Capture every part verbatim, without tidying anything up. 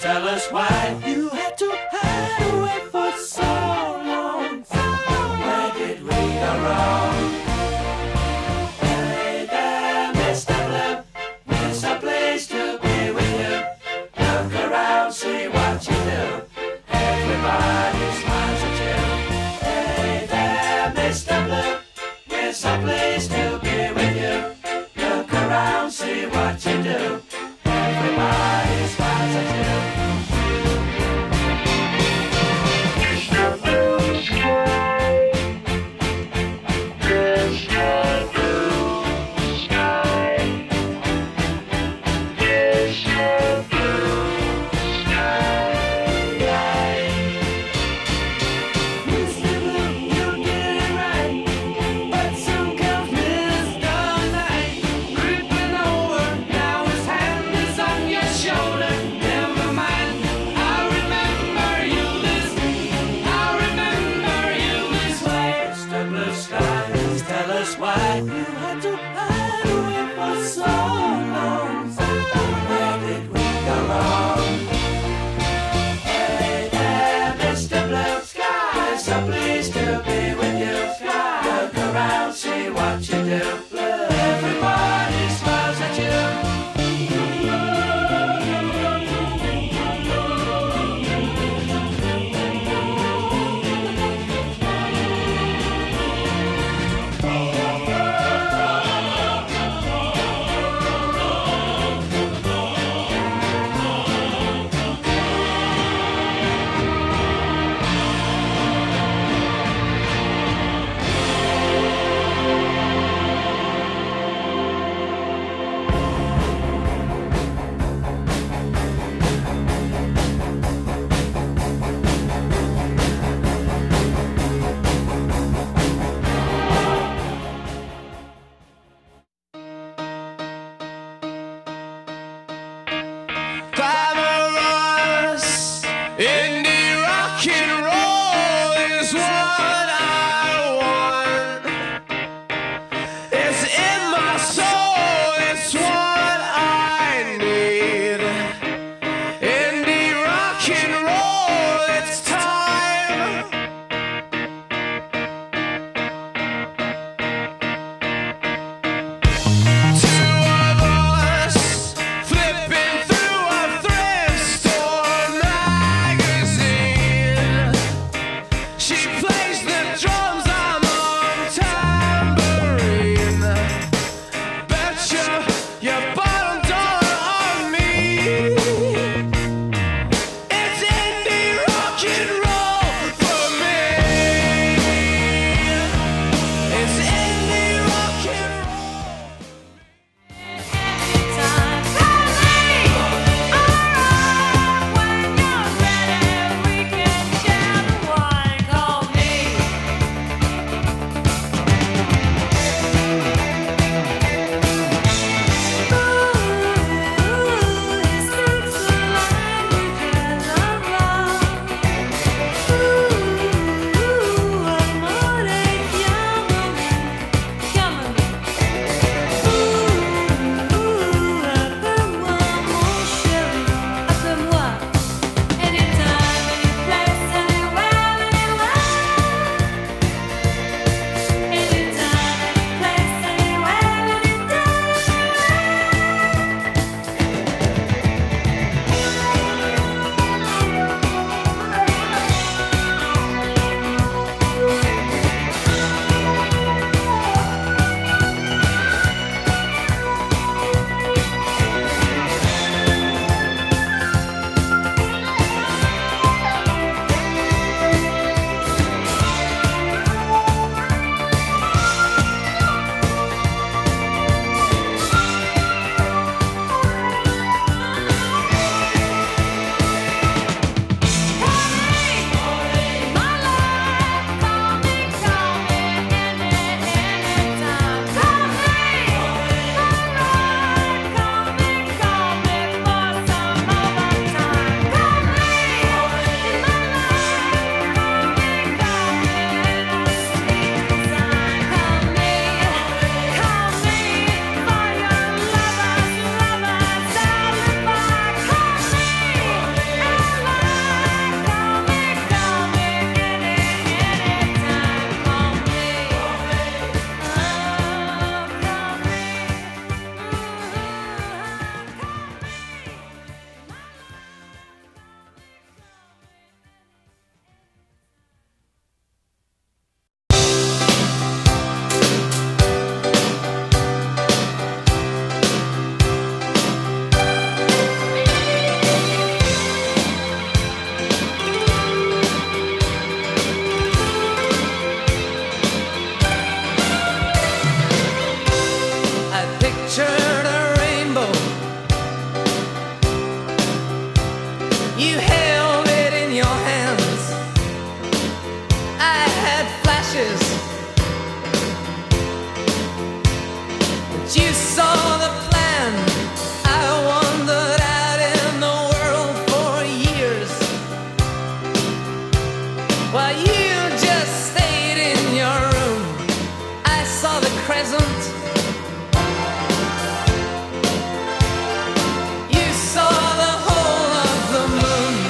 tell us why you had to hide away for so long. Where did we go wrong? Hey there, Mister Blue, it's a place to be with you. Look around, see what you do. Everybody smiles at you. Hey there, Mister Blue, it's a place to be with you. Look around, see what you do. Everybody smiles at you. Mister Blue Sky, Mister Blue Sky, Mister Blue Sky. Mister Blue, you did it right, but soon comes Mister Night, creeping over. Now his hand is on your shoulder. Never mind, I remember you this, I remember you this way. Mister Blue Skies, tell us why you had to hide away for so long. Where did we go wrong? Hey there, Mister Blue Skies, so pleased to be with you. Look around, see what you do. Everybody smiles at you. Glamorous indie rock and roll is what I want. It's in my soul, it's what I need. Indie rock and roll, it's time. Two of us flipping through a thrift store magazine. You held it in your hands. I had flashes, but you saw the plan. I wandered out in the world for years, while you just stayed in your room. I saw the crescent. You saw the whole of the moon.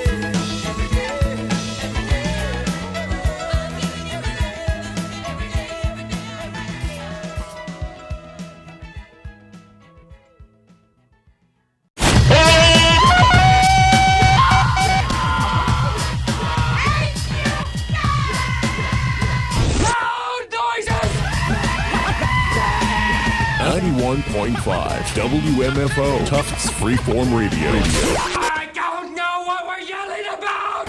ninety-one point five W M F O Tufts Freeform Radio. I don't know what we're yelling about!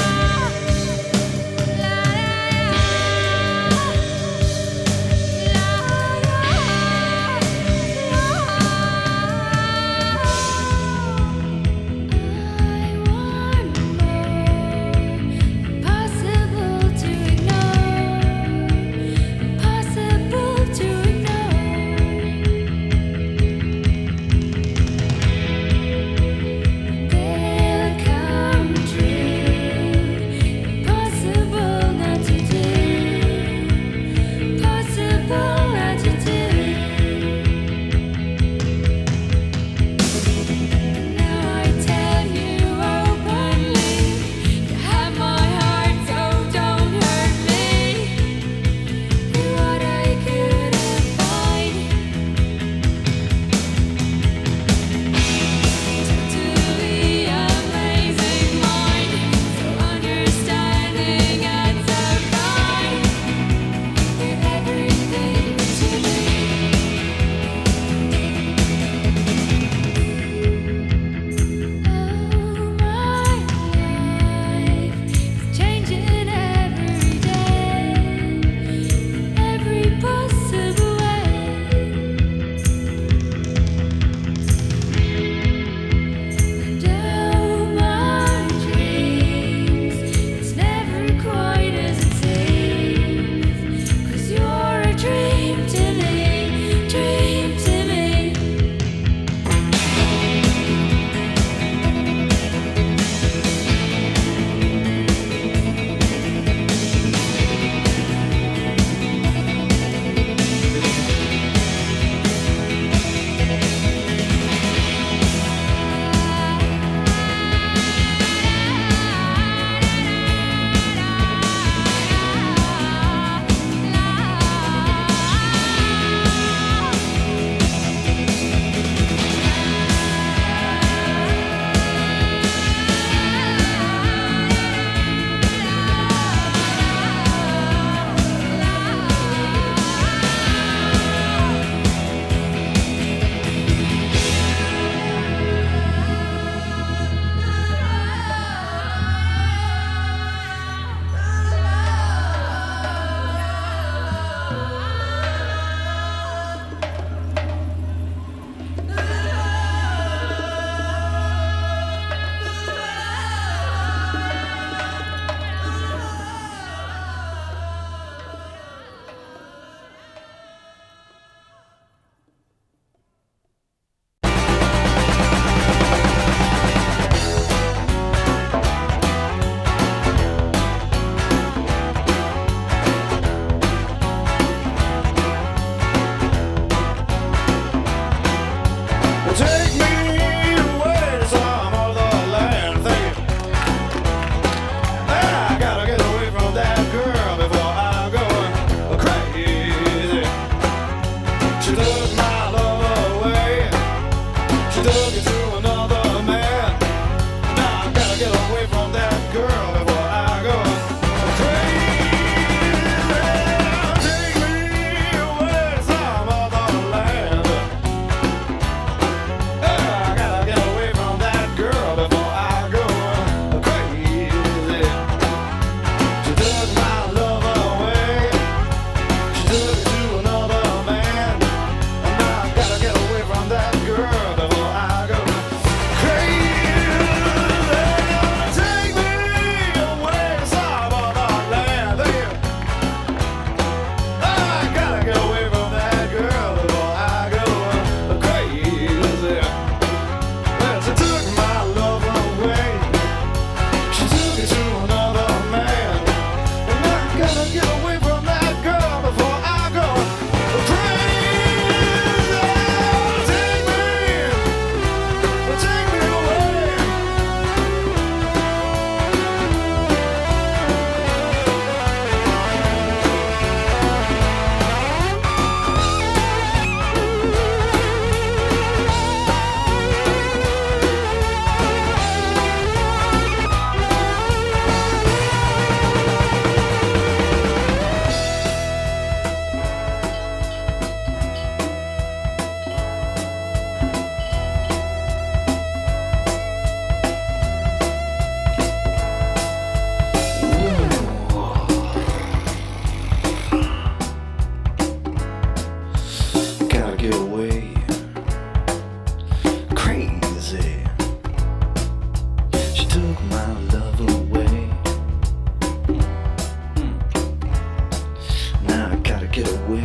La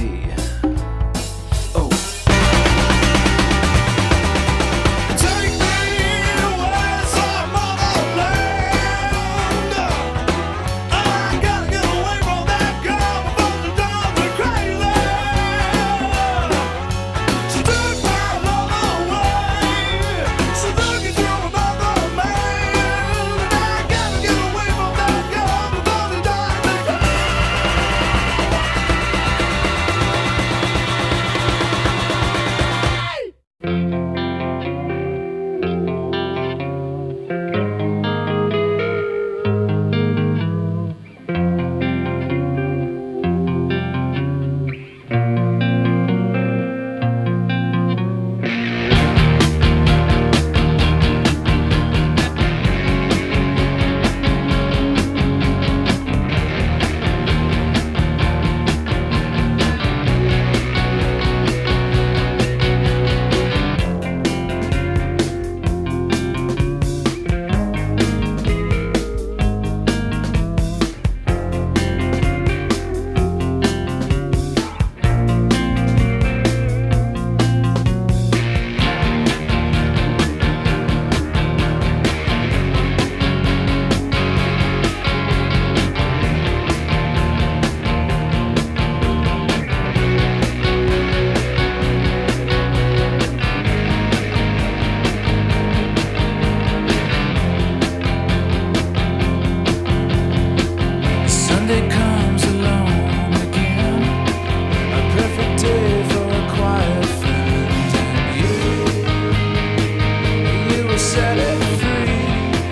Oh. Take me away, some other land. I gotta get away from that girl before she drives me crazy. She took my love away. She took it to another man. And I gotta get away from that girl before she drives me crazy. Sunday comes along again, a perfect day for a quiet friend. And you, you will set it free.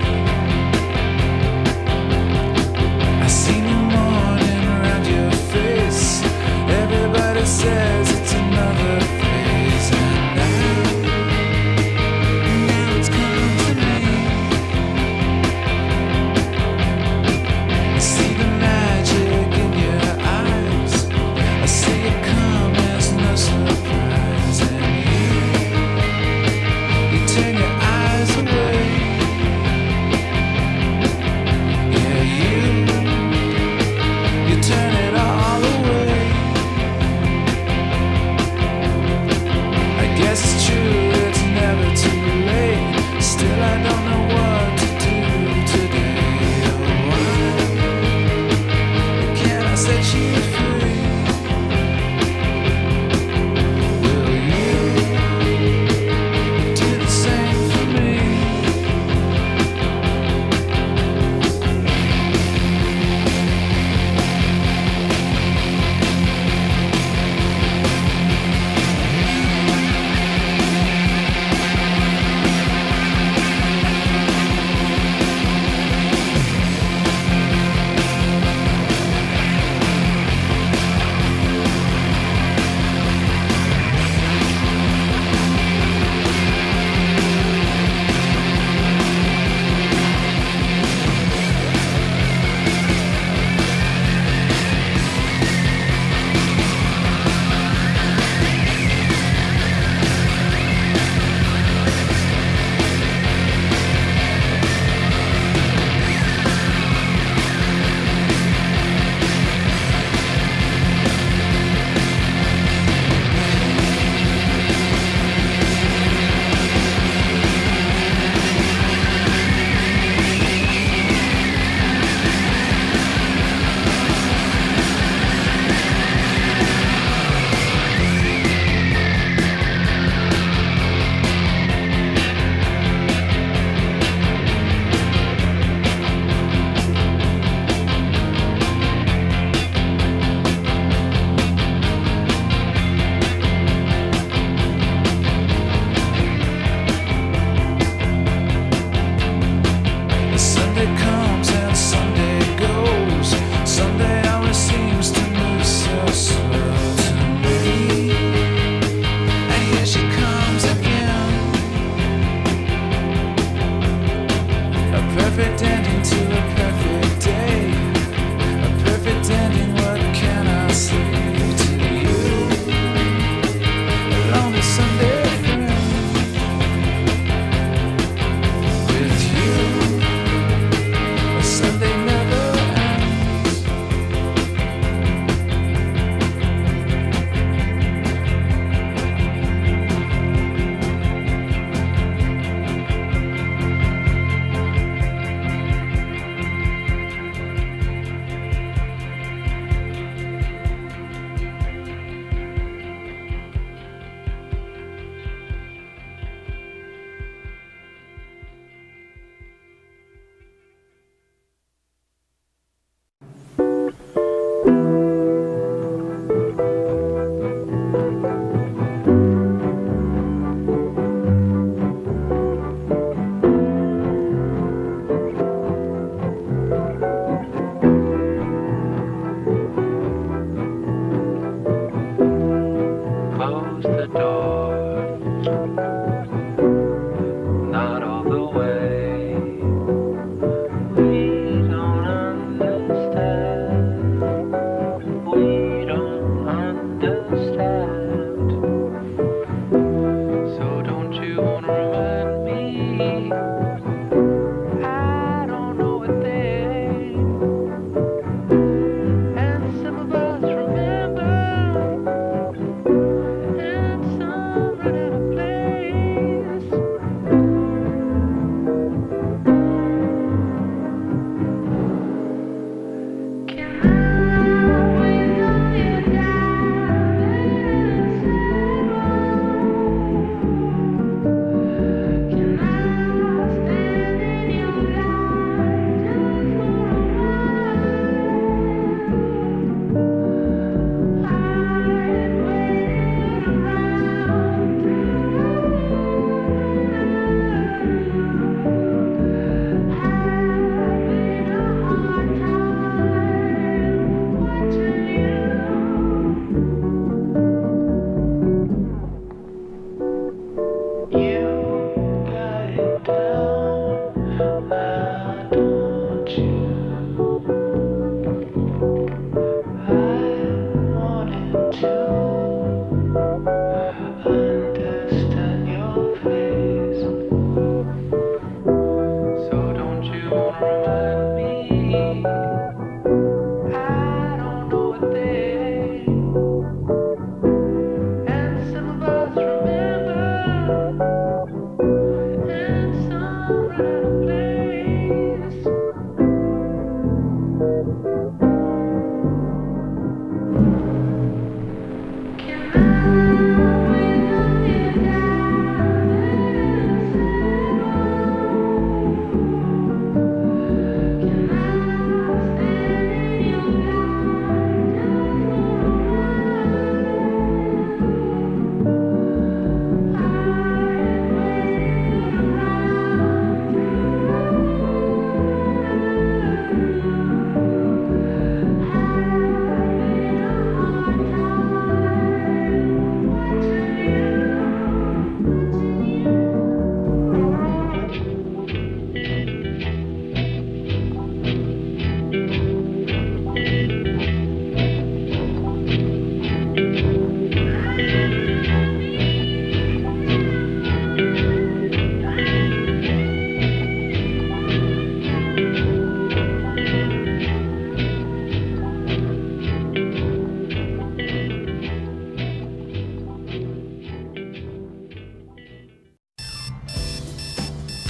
I see new morning around your face. Everybody says it's another phase. And now, now it's come to me. I see the magic in your eyes. I see it come as no surprise. And you, you turn your eyes away. Yeah, you, you turn it all away.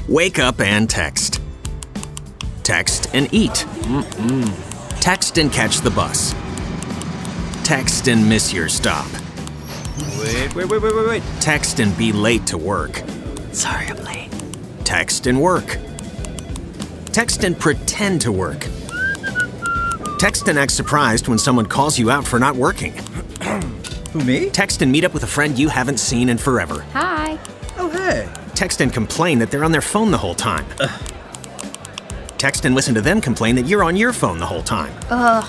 Wake up and text. Text and eat. Mm-mm. Text and catch the bus. Text and miss your stop. Wait, wait, wait, wait, wait, wait. Text and be late to work. Sorry, I'm late. Text and work. Text and pretend to work. Text and act surprised when someone calls you out for not working. Who, me? Text and meet up with a friend you haven't seen in forever. Hi. Oh, hey. Text and complain that they're on their phone the whole time. Ugh. Text and listen to them complain that you're on your phone the whole time. Ugh.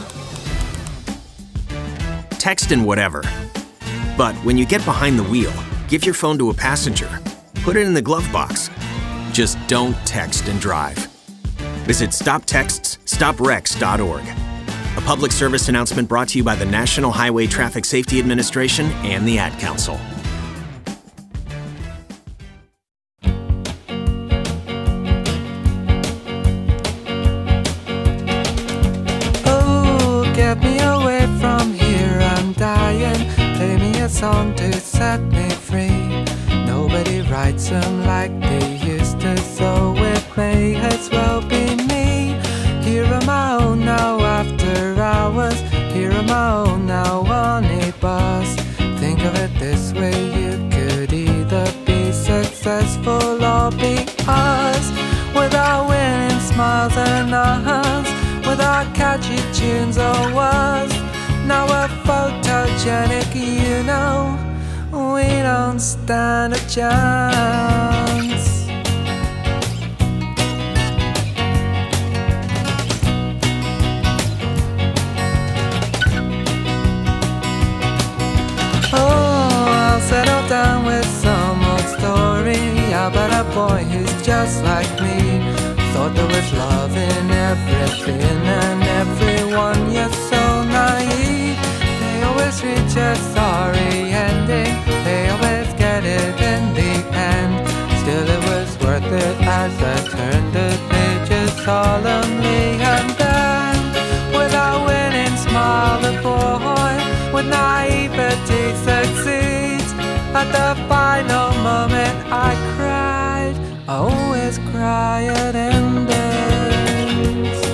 Text and whatever. But when you get behind the wheel, give your phone to a passenger. Put it in the glove box. Just don't text and drive. Visit stop texts stop wrecks dot org. A public service announcement brought to you by the National Highway Traffic Safety Administration and the Ad Council. Oh, get me away from here, I'm dying. Play me a song to set me free. Nobody writes them like they used to, so it may as well be me. Here on my own now after hours. Here on my own now on a bus. Think of it this way, you could either be successful or be us. Without winning smiles and hugs, without catchy tunes or words. Now we're photogenic, you know, we don't stand a chance. Settle down with some old story about a boy who's just like me. Thought there was love in everything and everyone, you're so naive. They always reach a sorry ending, they always get it in the end. Still it was worth it as I turned the pages solemnly. And then, without winning, smile the boy with naivety succeeds. At the final moment I cried, I always cry at endings.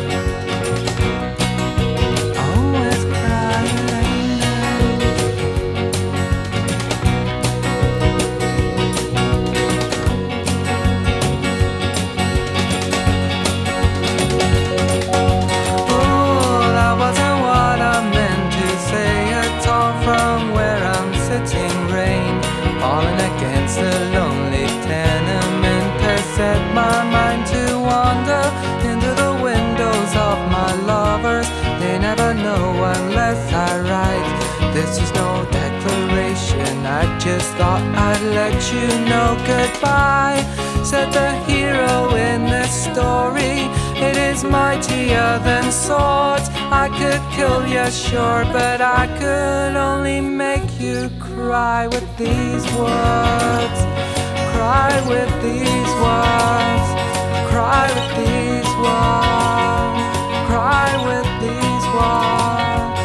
I always cry at endings. Oh, that wasn't what I meant to say at all. From where I'm sitting, rain falling against the lonely tenement has set my mind to wander into the windows of my lovers. They never know unless I write. This is no declaration, I just thought I'd let you know goodbye. Said the hero in this story, it is mightier than swords. I could kill you, sure, but I could only make you cry with these words. Cry with these words. Cry with these words. Cry with these words.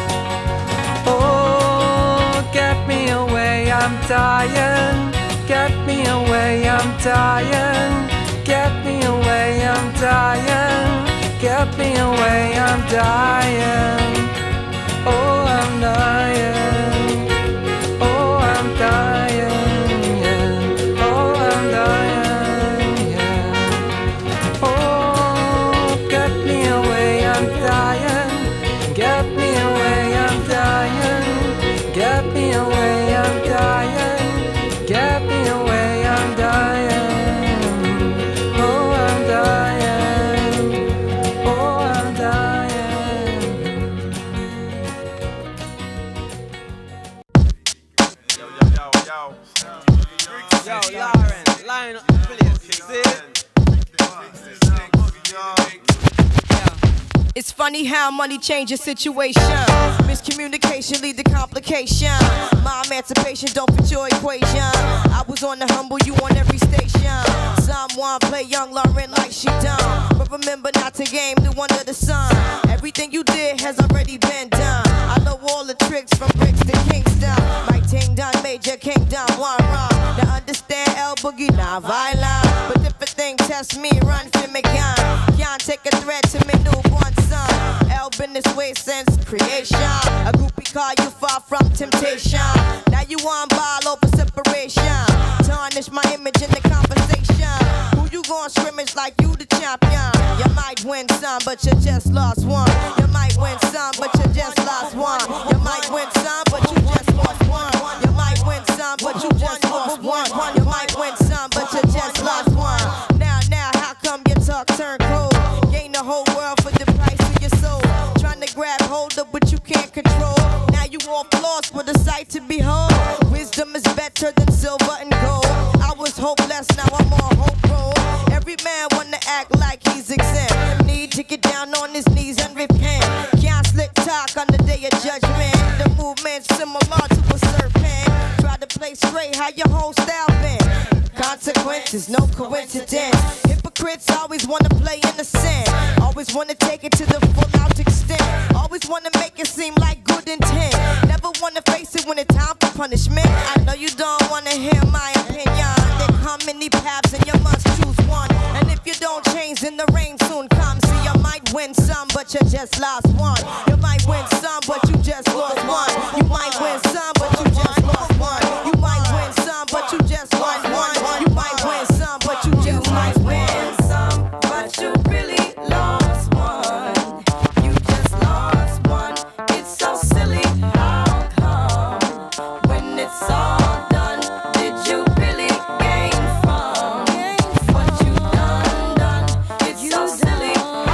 Oh, get me away, I'm dying. Get me away, I'm dying. Get me away, I'm dying. Get me away, I'm dying. Oh, I'm dying. Oh, I'm dying, yeah. Oh, I'm dying, yeah. Oh, get me away, I'm dying. Get me away, I'm dying. Get me away, I'm dying. Get me away, I'm dying. Oh, I'm dying. Oh, I'm dying. Yo, yo, yo, yo. Yo, Lauren, line up the place. See it? It's funny how money changes situation. Miscommunication lead to complication. My emancipation don't fit your equation. I was on the humble, you on every station. Someone play young Lauren like she done. But remember not to game new under the sun. Everything you did has already been done. I know all the tricks from bricks to Kingston. My ting done major kingdom one wrong. Now understand El Boogie, not violent. But different things brain test me, run for me gun. Can't take a threat to me newborn son. L been this way since creation. A groupie call you far from temptation. Now you on ball over separation. Tarnish my image in the conversation. Who you gon' scrimmage like you the champion? You might win some, but you just lost one. You might win some, but you just lost one. You might win some, but you just lost one. You might win some, but you just lost one. You might win some, but you just lost one. Now, now, how come your talk turn cold? Gain the whole world for the price of your soul. Trying to grab hold of what you can't control. Now you off lost with a sight to behold. Wisdom is better than silver and gold. I was hopeless, now I'm on hope roll. Every man wanna act like he's exempt. Need to get down on his knees and repent. Can't slick talk on the day of judgment. The movement's similar to a serpent. Try to play straight, how your whole style been. Consequences, no coincidence. Hypocrites always wanna play innocent. Always wanna take it to the full out extent. Always wanna make it seem like good intent. Never wanna face it when it's time for punishment. I know you don't wanna hear my opinion. There come many paths and you must choose one. And if you don't change, then the rain soon comes. See, you might win some, but you just lost one. You might win some, but you just lost one. You might win some, but you just lost one. You might win some, but you just lost one. You might win some, but you just might win some, but you really lost one. You just lost one. It's so silly. How come when it's all done, did you really gain from what you done done? It's so silly.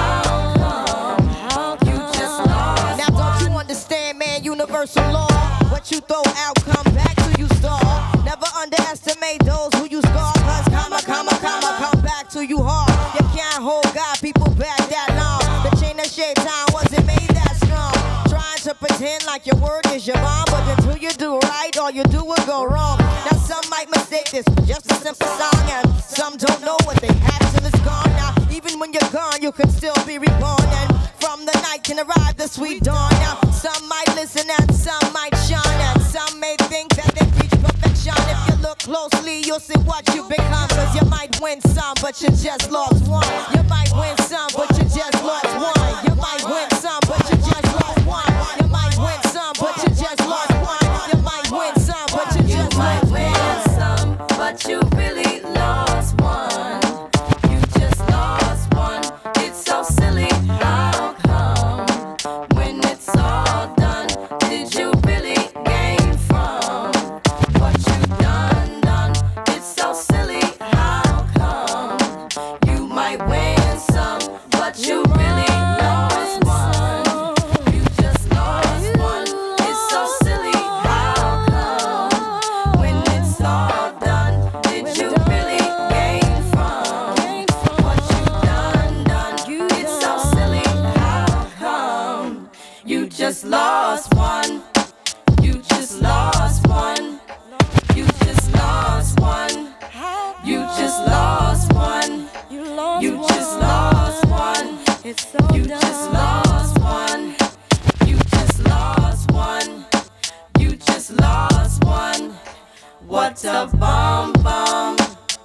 How come you just lost? Now don't you understand, man? Universal law. What you throw out, come back to you stall. Never underestimate those who you scar. Cause comma, comma, comma, come back to you hard. You can't hold God, people back that long. The chain of shaitan wasn't made that strong. Trying to pretend like your word is your bond, but until you do right, all you do will go wrong. Now some might mistake this for just a simple song, and some don't know what they have till it's gone. Now even when you're gone, you can still be reborn, and from the night can arrive the sweet dawn. Now some might listen and some might shine, and some may think that they reach perfection. If you look closely, you'll see what you become. Cause you might win some, but you just lost one. You might win some, but you just lost one. You might win some, but you just lost one. You might win some, but you just lost one. You might win some, but you just lost one. Some, but you really lost one. You just lost one. It's so silly. How come when it's all done, did you really gain from what you done done? It's so silly. How come you might win some, but you really lost one? You just lost one. It's so silly. How come when it's all done, did you really gain from what you done done? It's so silly. How come you just lost one? You just lost one. You just lost one. You just lost one. You just lost one. You just lost one. You just lost one. You just lost one. What a bomb bomb.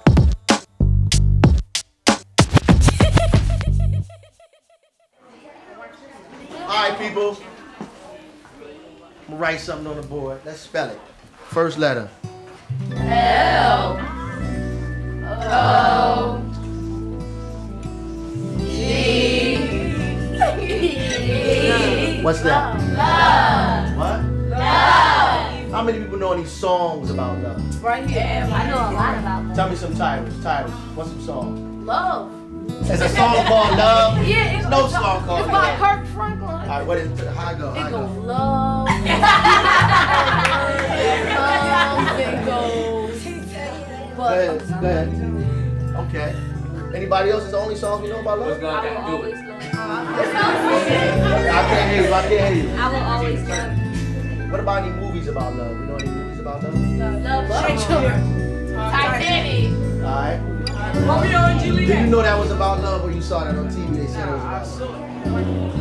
All right, people. I'm gonna write something on the board. Let's spell it. First letter. L O G What's that? Love. What? Love. How many people know any songs about love? Right here. I know a lot about love. Tell me some titles. Titles. What's some songs? Love. There's a song called Love. Yeah, it's There's no song called It's by Love. Kirk Franklin. All right, what is it? How I go? How I It goes go? love. Love. It goes. Go ahead. Go ahead. Okay. Anybody else? Is the only song you know about love? I will always love. I can't hear you. I can't hear you. I will always love. What about any movies about love? You know any movies about love? Love. Titanic. All right. Romeo and Juliet. Did you know that was about love, or you saw that on T V? They said it was about love.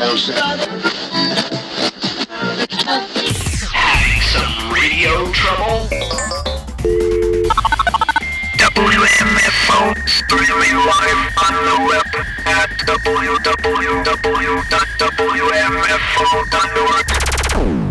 Having some radio trouble? W M F O streaming live on the web at w w w dot w m f o dot org.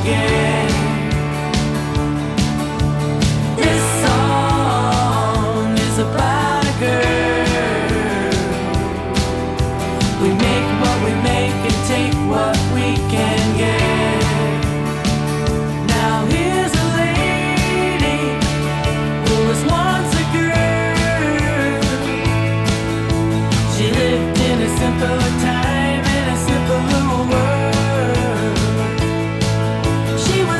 again. This song is about a girl. We make what we make and take what we can get. Now here's a lady who was once a girl. She lived in a simpler time in a simpler world. She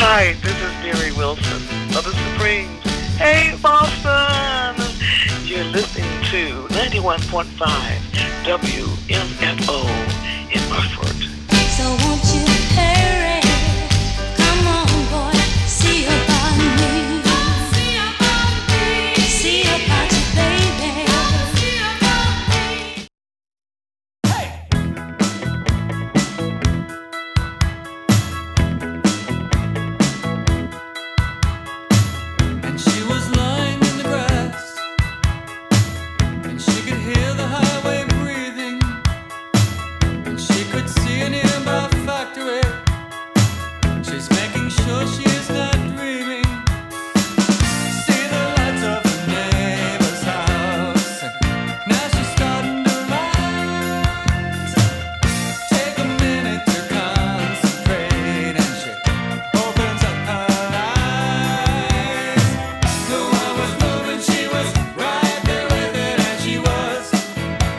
Hi, this is Mary Wilson of the Supremes. Hey, Boston! You're listening to ninety-one point five W M F O in Hartford. So won't you pay